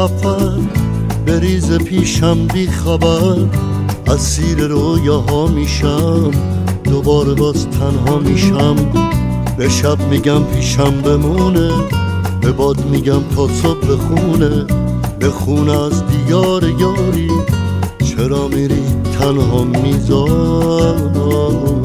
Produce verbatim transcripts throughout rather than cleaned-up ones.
سفر بریز پیشم بی خبر، اسیر رویاها میشم دوباره باز تنها میشم. به شب میگم پیشم بمونه، به باد میگم تا صبح بخونه، بخونه از دیار یاری چرا میری تنها میذاری.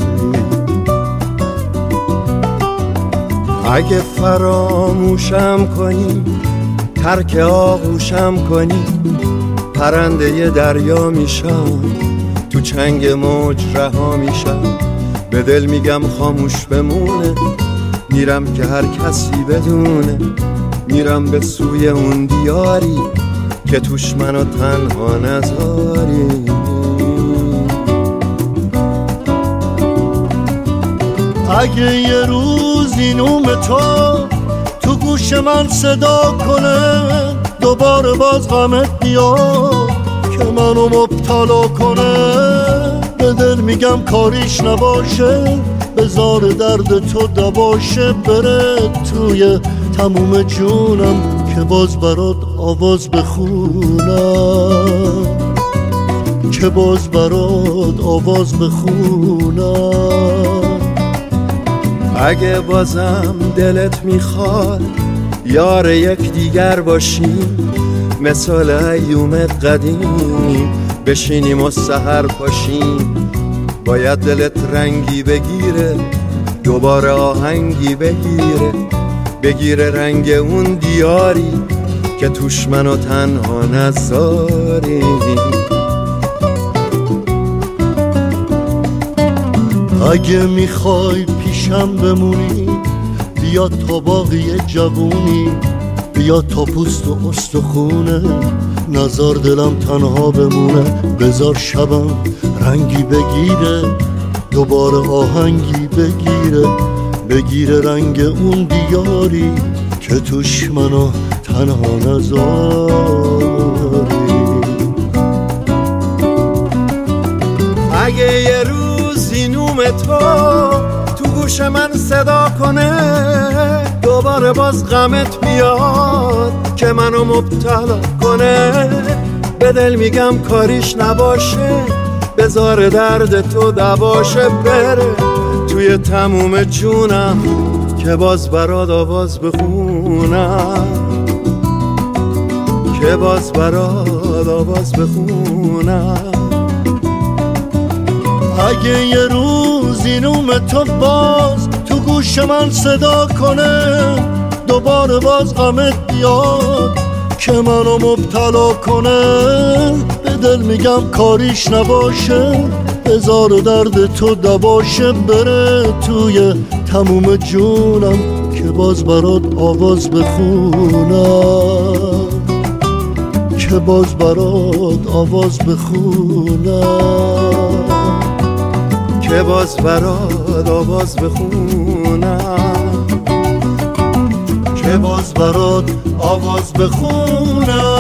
اگه فراموشم کنی، ترک آغوشم کنی، پرنده دریا میشم، تو چنگ موج رها میشم. به دل میگم خاموش بمونه، میرم که هر کسی بدونه، میرم به سوی اون دیاری که توش منو تنها نذاری. اگه یه روزی نوم تو تو گوش من صدا کنه، دوباره باز غمت بیاد که منو مبتلا کنه، به دل میگم کاریش نباشه، بذار درد تو دباشه، بره توی تموم جونم که باز برات آواز بخونم، که باز برات آواز بخونم. اگه بازم دلت میخواد یار یک دیگر باشیم، مثال ایومت قدیم بشینیم و سحر پاشیم. باید دلت رنگی بگیره، دوباره آهنگی بگیره، بگیره رنگ اون دیاری که توش منو تنها نذاری. اگه میخوای پیشم بمونی، بیا تا باقی جوونی، بیا تا پوست و استخونه، نزار دلم تنها بمونه، بذار شبم رنگی بگیره، دوباره آهنگی بگیره، بگیره رنگ اون دیاری که توش منو تنها نذاری. اگه یه روزی نوم تو تو گوش من صدا کنه، دوباره باز غمت بیاد که منو مبتلا کنه، به دل میگم کاریش نباشه، بذار درد تو دباشه، بره توی تموم جونم که باز برات آواز بخونم، که باز برات آواز بخونم. اگه یه روزی نوم تو باز تو گوش من صدا کنه، دوباره باز غمت بیاد که منو مبتلا کنه، به دل میگم کاریش نباشه، بذار درد تو دباشه، بره توی تموم جونم که باز برات آواز بخونم، که باز برات آواز بخونم، که باز برات آواز بخونم، که باز برات آواز بخونم.